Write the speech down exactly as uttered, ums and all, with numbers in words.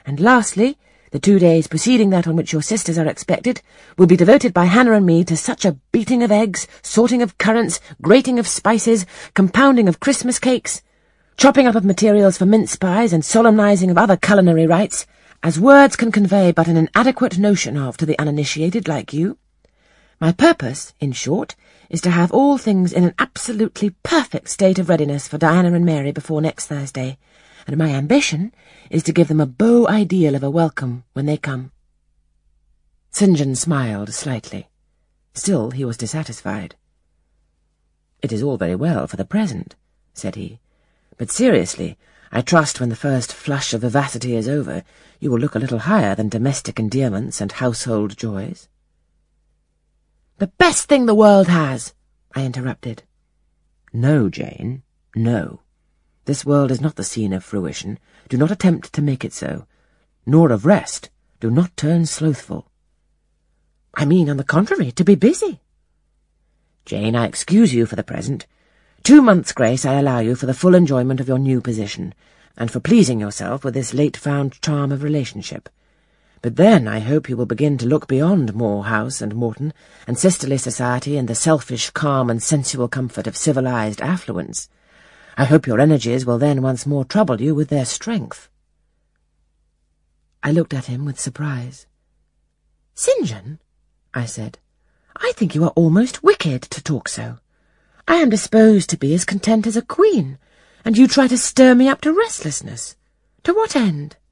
And lastly, the two days preceding that on which your sisters are expected will be devoted by Hannah and me to such a beating of eggs, sorting of currants, grating of spices, compounding of Christmas cakes, chopping up of materials for mince pies and solemnizing of other culinary rites, as words can convey but an inadequate notion of to the uninitiated like you. My purpose, in short, is to have all things in an absolutely perfect state of readiness for Diana and Mary before next Thursday, and my ambition is to give them a beau ideal of a welcome when they come." St. John smiled slightly. Still he was dissatisfied. "It is all very well for the present," said he, "but seriously, I trust when the first flush of vivacity is over, you will look a little higher than domestic endearments and household joys." "The best thing the world has," I interrupted. "No, Jane, no. This world is not the scene of fruition. Do not attempt to make it so. Nor of rest. Do not turn slothful." "I mean, on the contrary, to be busy." "Jane, I excuse you for the present. Two months' grace I allow you for the full enjoyment of your new position, and for pleasing yourself with this late-found charm of relationship. But then I hope you will begin to look beyond Moor House and Morton, and sisterly society, and the selfish calm and sensual comfort of civilized affluence. I hope your energies will then once more trouble you with their strength." I looked at him with surprise. "St. John," I said, "I think you are almost wicked to talk so. I am disposed to be as content as a queen, and you try to stir me up to restlessness. To what end?"